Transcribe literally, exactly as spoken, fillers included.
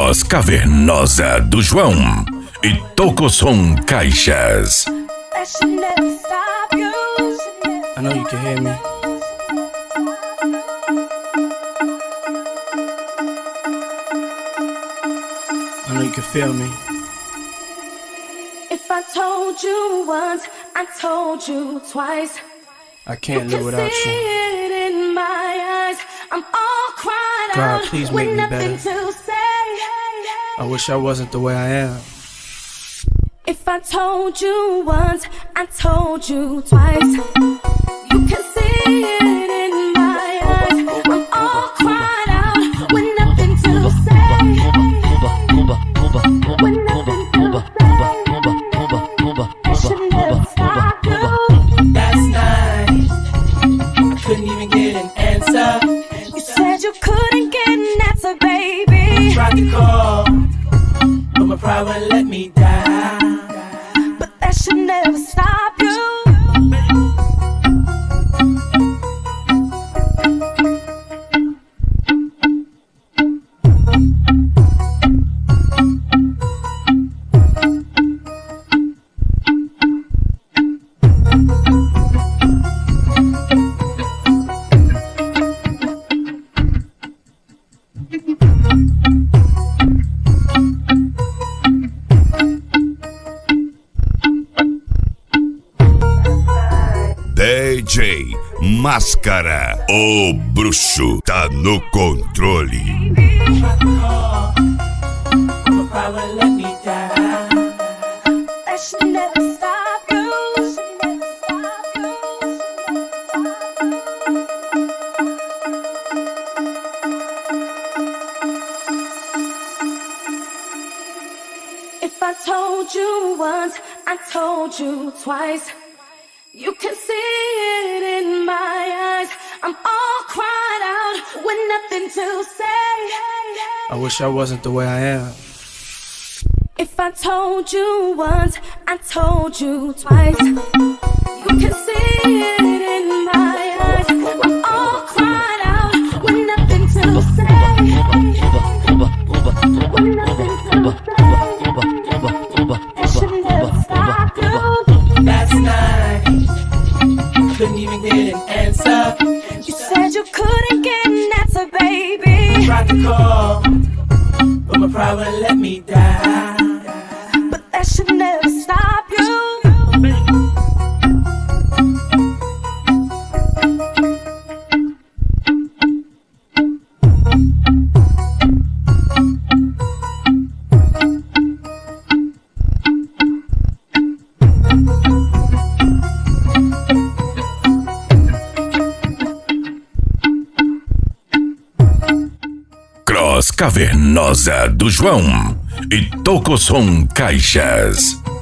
Cross Cavernosa do João e Tocosom Caixas. I know you can hear me. I know you can feel me. If I told you once, I told you twice. I can't live without see you. It in my eyes. I'm all cried God, out please with make me nothing better. to say. I wish I wasn't the way I am. If I told you once, I told you twice. You can see it in my eyes. I'm all cried out with nothing to say. With nothing to say. I should never stop you. That's nice. I couldn't even get an answer. You said you couldn't get an answer, baby. Tried to call, but my pride wouldn't let me down. But that should never stop you. D J Máscara, o bruxo tá no controle. Tried to call, but my pride wouldn't let me down. That should never stop you. If I told you once, I told you twice. You can see it in my eyes. I'm all cried out with nothing to say. I wish I wasn't the way I am. If I told you once, I told you twice. You can see it in my eyes. I'm all cried out with nothing to say. With nothing to say. I should never stop you. That's nice. Couldn't even get an answer. You said you couldn't get an answer, baby. Tried to call, but my pride wouldn't let me down. But that should never stop you. Cross Cavernosa do João e Tocosom Caixas.